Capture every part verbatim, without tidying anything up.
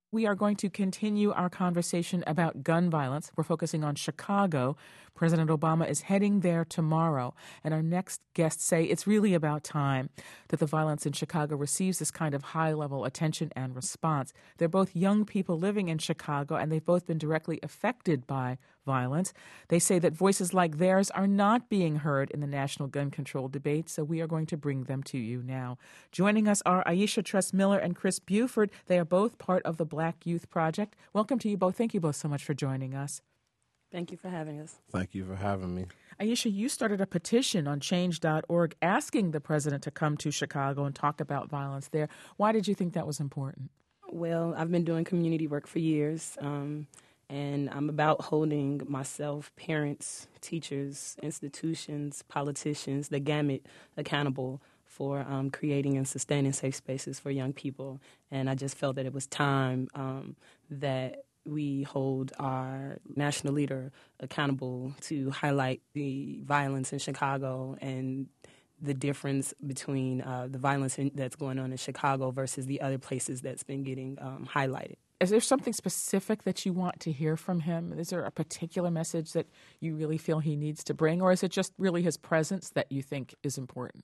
We are going to continue our conversation about gun violence. We're focusing on Chicago. President Obama is heading there tomorrow. And our next guests say it's really about time that the violence in Chicago receives this kind of high-level attention and response. They're both young people living in Chicago, and they've both been directly affected by violence. They say that voices like theirs are not being heard in the national gun control debate, so we are going to bring them to you now. Joining us are Aisha Tress-Miller and Chris Buford. They are both part of the Black Youth Project. Welcome to you both. Thank you both so much for joining us. Thank you for having us. Thank you for having me. Aisha, you started a petition on change dot org asking the president to come to Chicago and talk about violence there. Why did you think that was important? Well, I've been doing community work for years, um, and I'm about holding myself, parents, teachers, institutions, politicians, the gamut, accountable for um, creating and sustaining safe spaces for young people. And I just felt that it was time um, that we hold our national leader accountable to highlight the violence in Chicago and the difference between uh, the violence in, that's going on in Chicago versus the other places that's been getting um, highlighted. Is there something specific that you want to hear from him? Is there a particular message that you really feel he needs to bring, or is it just really his presence that you think is important?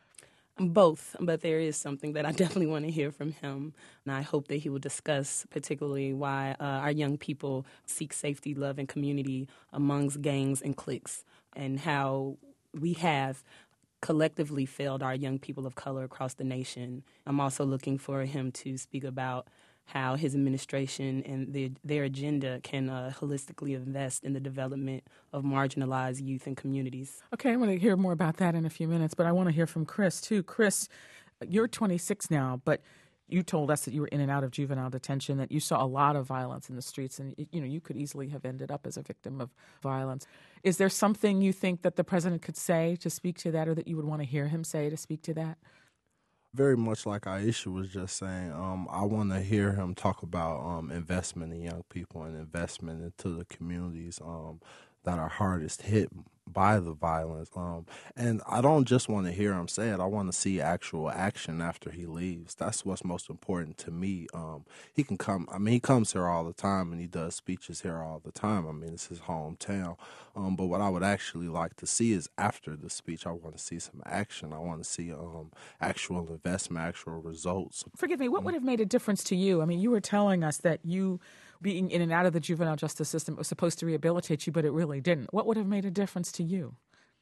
Both, but there is something that I definitely want to hear from him, and I hope that he will discuss particularly why uh, our young people seek safety, love, and community amongst gangs and cliques, and how we have collectively failed our young people of color across the nation. I'm also looking for him to speak about how his administration and the, their agenda can uh, holistically invest in the development of marginalized youth and communities. Okay, I want to hear more about that in a few minutes, but I want to hear from Chris, too. Chris, you're twenty-six now, but you told us that you were in and out of juvenile detention, that you saw a lot of violence in the streets, and you know you could easily have ended up as a victim of violence. Is there something you think that the president could say to speak to that, or that you would want to hear him say to speak to that? Very much like Aisha was just saying, um, I want to hear him talk about um, investment in young people and investment into the communities um, that are hardest hit by the violence. Um, and I don't just want to hear him say it. I want to see actual action after he leaves. That's what's most important to me. Um, he can come, I mean, he comes here all the time and he does speeches here all the time. I mean, it's his hometown. Um, but what I would actually like to see is after the speech, I want to see some action. I want to see um, actual investment, actual results. Forgive me, what would have made a difference to you? I mean, you were telling us that you being in and out of the juvenile justice system was supposed to rehabilitate you, but it really didn't. What would have made a difference to you?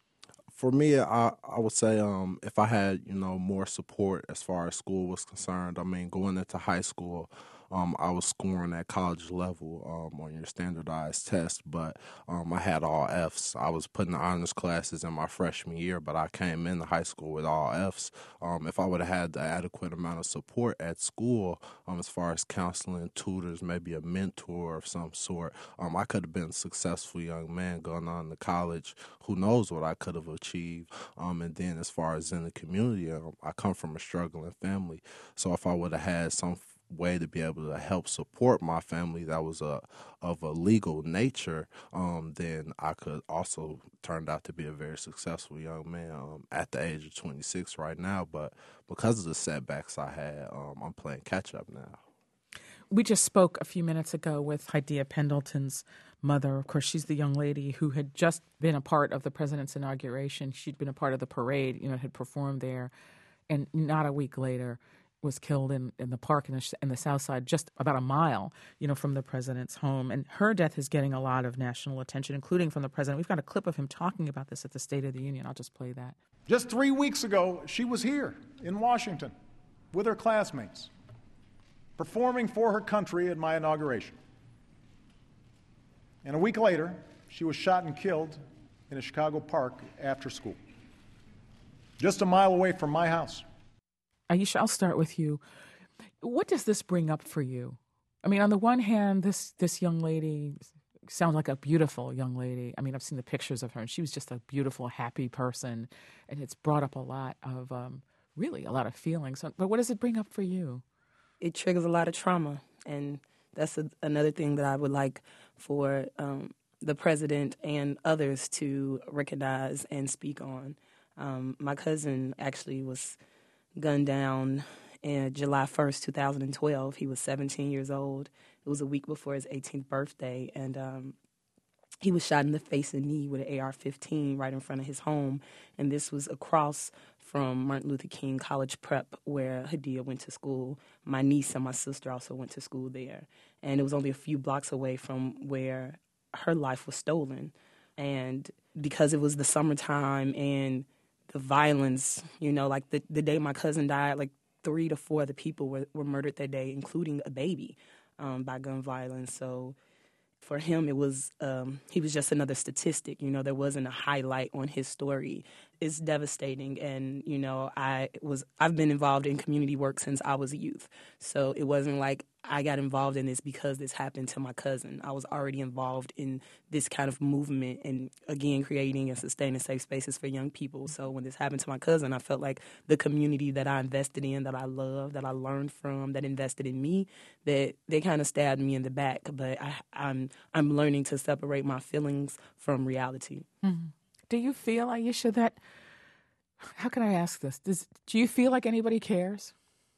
For me, I, I would say um, if I had, you know, more support as far as school was concerned. I mean, going into high school, um, I was scoring at college level um, on your standardized test, but um, I had all Fs. I was putting honors classes in my freshman year, but I came into high school with all Fs. Um, if I would have had the adequate amount of support at school, um, as far as counseling, tutors, maybe a mentor of some sort, um, I could have been a successful young man going on to college. Who knows what I could have achieved. Um, and then as far as in the community, um, I come from a struggling family. So if I would have had some way to be able to help support my family that was a of a legal nature, um, then I could also turned out to be a very successful young man um, at the age of twenty-six right now. But because of the setbacks I had, um, I'm playing catch up now. We just spoke a few minutes ago with Hydea Pendleton's mother. Of course, she's the young lady who had just been a part of the president's inauguration. She'd been a part of the parade, you know, had performed there, and not a week later was killed in, in the park in the, in the South Side, just about a mile, you know, from the president's home. And her death is getting a lot of national attention, including from the president. We've got a clip of him talking about this at the State of the Union. I'll just play that. Just three weeks ago, she was here in Washington with her classmates, performing for her country at my inauguration. And a week later, she was shot and killed in a Chicago park after school, just a mile away from my house. Aisha, I'll start with you. What does this bring up for you? I mean, on the one hand, this this young lady sounds like a beautiful young lady. I mean, I've seen the pictures of her, and she was just a beautiful, happy person, and it's brought up a lot of, um, really, a lot of feelings. But what does it bring up for you? It triggers a lot of trauma, and that's a, another thing that I would like for um, the president and others to recognize and speak on. Um, my cousin actually was gunned down And July first, two thousand twelve, he was seventeen years old. It was a week before his eighteenth birthday, and um, he was shot in the face and knee with an A R fifteen right in front of his home. And this was across from Martin Luther King College Prep, where Hadia went to school. My niece and my sister also went to school there. And it was only a few blocks away from where her life was stolen. And because it was the summertime and the violence, you know, like the, the day my cousin died, like three to four of the people were, were murdered that day, including a baby, um, by gun violence. So for him, it was um, he was just another statistic. You know, there wasn't a highlight on his story. It's devastating, and you know, I was I've been involved in community work since I was a youth. So it wasn't like I got involved in this because this happened to my cousin. I was already involved in this kind of movement, and again, creating and sustaining safe spaces for young people. So when this happened to my cousin, I felt like the community that I invested in, that I loved, that I learned from, that invested in me, that they kind of stabbed me in the back. But I, I'm I'm learning to separate my feelings from reality. Mm-hmm. Do you feel, Aisha, that, how can I ask this? Does, do you feel like anybody cares?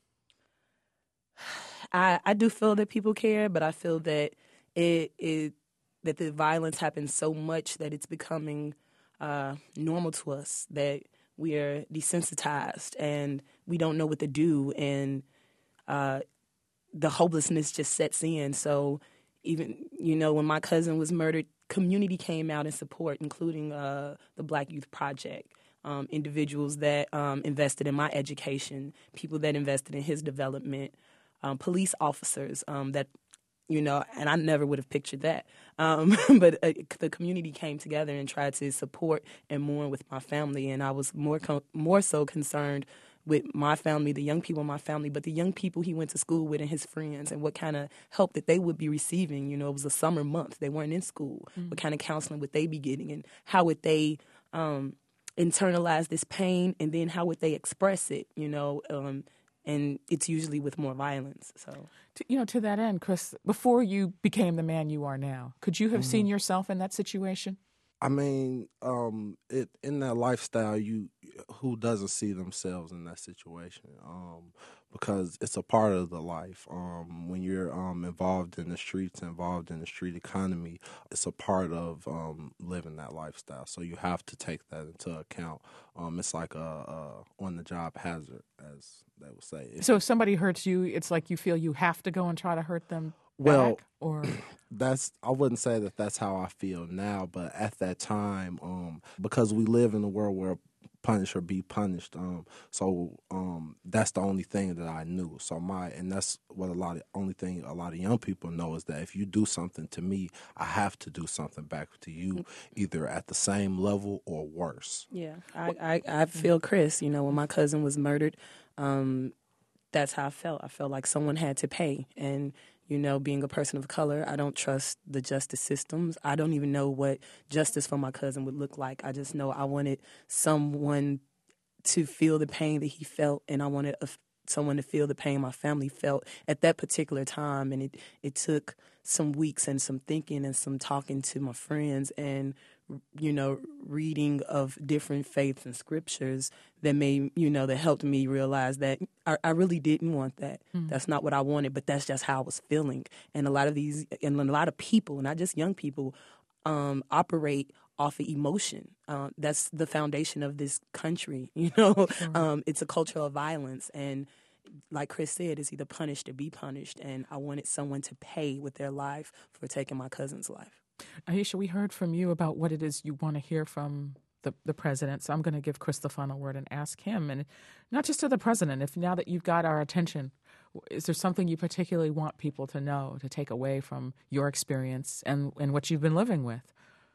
I, I do feel that people care, but I feel that it, it that the violence happens so much that it's becoming uh, normal to us, that we are desensitized and we don't know what to do, and uh, the hopelessness just sets in. So even, you know, when my cousin was murdered, community came out in support, including uh, the Black Youth Project, um, individuals that um, invested in my education, people that invested in his development, um, police officers um, that, you know, and I never would have pictured that. Um, but uh, the community came together and tried to support and mourn with my family, and I was more co- more so concerned with my family, the young people in my family, but the young people he went to school with and his friends, and what kind of help that they would be receiving. You know, it was a summer month. They weren't in school. Mm-hmm. What kind of counseling would they be getting, and how would they um, internalize this pain, and then how would they express it, you know, um, and it's usually with more violence. So, to, you know, to that end, Chris, before you became the man you are now, could you have mm-hmm. seen yourself in that situation? I mean, um, it in that lifestyle, you who doesn't see themselves in that situation? Um, because it's a part of the life. Um, when you're um, involved in the streets, involved in the street economy, it's a part of um, living that lifestyle. So you have to take that into account. Um, it's like a, a on-the-job hazard, as they would say. If so if somebody hurts you, it's like you feel you have to go and try to hurt them well, back? Or that's I wouldn't say that that's how I feel now, but at that time, um, because we live in a world where punish or be punished, um, so um, that's the only thing that I knew. So my and that's what a lot of only thing a lot of young people know is that if you do something to me, I have to do something back to you, either at the same level or worse. Yeah, I I, I feel Chris. You know, when my cousin was murdered, um, that's how I felt. I felt like someone had to pay, and you know, being a person of color, I don't trust the justice systems. I don't even know what justice for my cousin would look like. I just know I wanted someone to feel the pain that he felt, and I wanted a, someone to feel the pain my family felt at that particular time. And it, it took some weeks and some thinking and some talking to my friends and, you know, reading of different faiths and scriptures that made, you know, that helped me realize that I, I really didn't want that. Mm. That's not what I wanted, but that's just how I was feeling. And a lot of these, and a lot of people, not just young people, um, operate off of emotion. Um, that's the foundation of this country, you know. Mm. Um, it's a culture of violence, and like Chris said, it's either punished or be punished. And I wanted someone to pay with their life for taking my cousin's life. Aisha, we heard from you about what it is you want to hear from the, the president. So I'm going to give Chris the final word and ask him, and not just to the president, if now that you've got our attention, is there something you particularly want people to know, to take away from your experience and, and what you've been living with?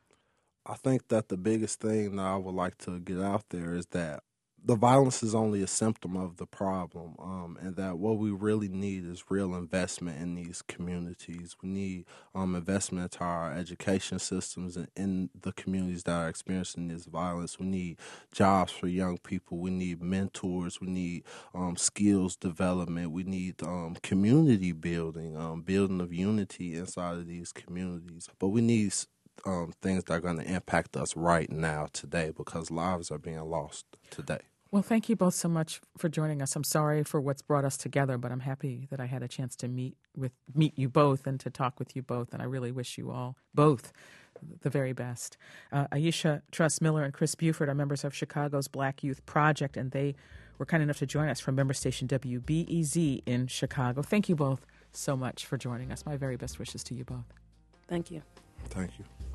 I think that the biggest thing that I would like to get out there is that the violence is only a symptom of the problem, um, and that what we really need is real investment in these communities. We need um, investment into our education systems and in the communities that are experiencing this violence. We need jobs for young people. We need mentors. We need um, skills development. We need um, community building, um, building of unity inside of these communities. But we need Um, things that are going to impact us right now, today, because lives are being lost today. Well, thank you both so much for joining us. I'm sorry for what's brought us together, but I'm happy that I had a chance to meet with meet you both and to talk with you both, and I really wish you all both the very best. Uh, Aisha Truss Miller and Chris Buford are members of Chicago's Black Youth Project, and they were kind enough to join us from member station W B E Z in Chicago. Thank you both so much for joining us. My very best wishes to you both. Thank you. Thank you.